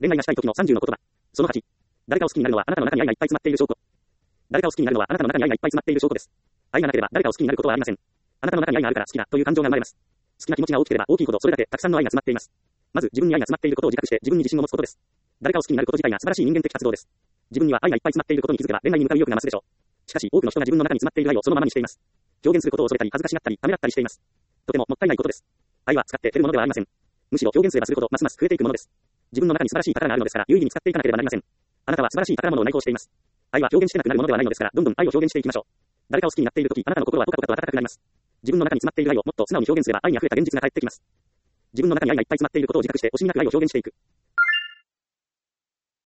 恋愛がしたい時の30の言葉。その8。誰かを好きになるのはあなたの中に愛がいっぱい詰まっている証拠。誰かを好きになるのはあなたの中に愛がいっぱい詰まっている証拠です。愛がなければ誰かを好きになることはありません。あなたの中に愛があるから好きだという感情が生まれます。好きな気持ちが大きければ大きいほどそれだけたくさんの愛が詰まっています。まず自分に愛が詰まっていることを自覚して自分に自信を持つことです。誰かを好きになること自体が素晴らしい人間的活動です。自分には愛がいっぱい詰まっていることに気づけば恋愛に向かう意欲が増すでしょう。しかし多くの人が自分の中に詰まっている愛をそのままにしています。表現することを恐れたり恥ずかしがったりためらったりしています。とてももったいないことです。愛は使って得るものではありません。むしろ表現すればするほどますます増えていくものです。自分の中に素晴らしい宝があるのですから有意義に使っていかなければなりません。あなたは素晴らしい宝物を内包しています。愛は表現してなくなるものではないのですからどんどん愛を表現していきましょう。誰かを好きになっているときあなたの心はポカポカと温かくなります。自分の中に詰まっている愛をもっと素直に表現すれば愛に溢れた現実が返ってきます。自分の中に愛がいっぱい詰まっていることを自覚して惜しみなく愛を表現していく。